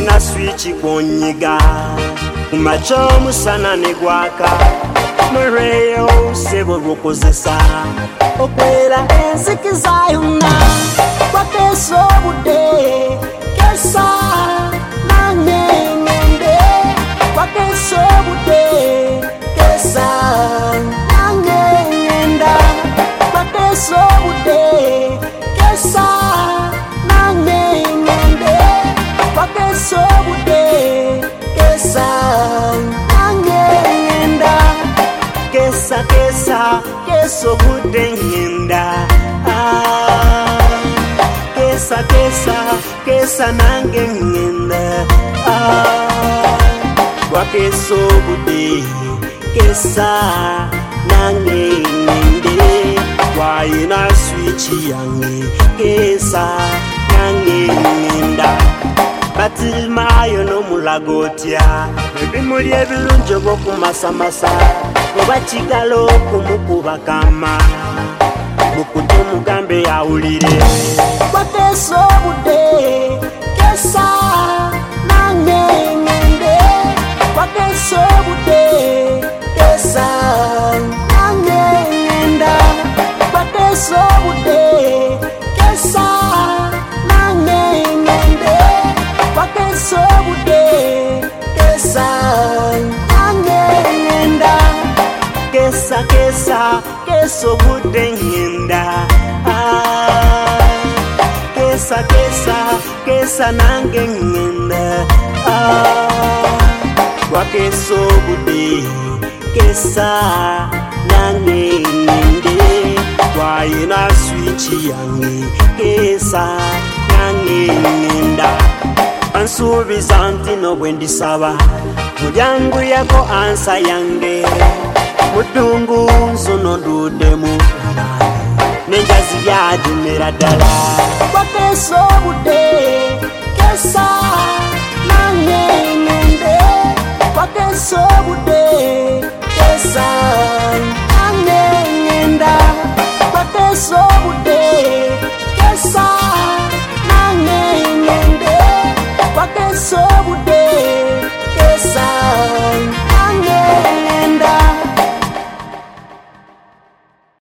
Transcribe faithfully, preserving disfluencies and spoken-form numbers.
Nina switch konyiga Kumacho musana negwaka Mreyo sebo rokozesa Okwela enzikiza yuna Kwa keso bude Kesa Nangengende Kwa keso bude Kesa Nangengenda Kwa keso bude Kesa Nangengende Kwa keso bude Kesa Nangengenda Kesa kesa keso bude ngenda ah Kesa kesa kesa nangengenda ah Kwa keso bude kesa nangengende Kwa ina switch yange kesa nangengenda Batilma yono mulagotia Bimuli ebirunjo boku masa masa Obachigalo kumukuba kama Mukutumu kambe ya ulire Kwa keso bude Kesa Nangengende Kwa keso bude Kesa Nangengenda Kwa keso bude Kesa Nangengende Kwa keso bude Kesa Nangengenda Kesa kesa keso bude ngenda ah Kesa kesa kesa nangengenda ah Kwa keso bude kesa nangengende Kwa ina switch yange kesa nangengenda Ansubi zanti no bwendi saba Mujangu yako ansa yange Mudungu nsono dudemu Nenjazi ya jumira dala Kwa keso bude Kesa Nangengende Kwa keso bude Kesa Nangengenda Kwa keso bude